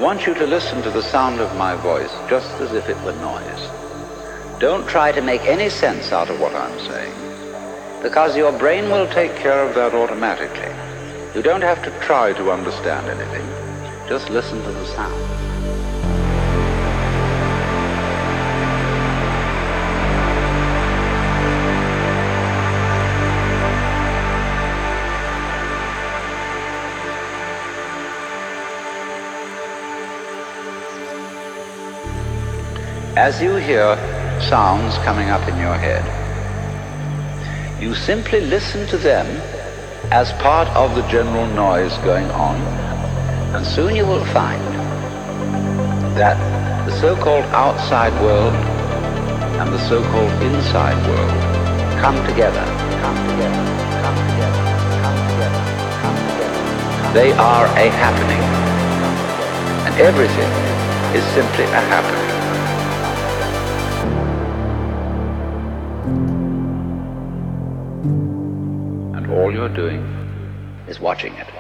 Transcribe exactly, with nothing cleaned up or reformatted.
want you to listen to the sound of my voice just as if it were noise. Don't try to make any sense out of what I'm saying, because your brain will take care of that automatically. You don't have to try to understand anything. Just listen to the sound. As you hear sounds coming up in your head, you simply listen to them as part of the general noise going on, and soon you will find that the so-called outside world and the so-called inside world come together, come together, come together, come together, come together. They are a happening, and everything is simply a happening. All you're doing is watching it.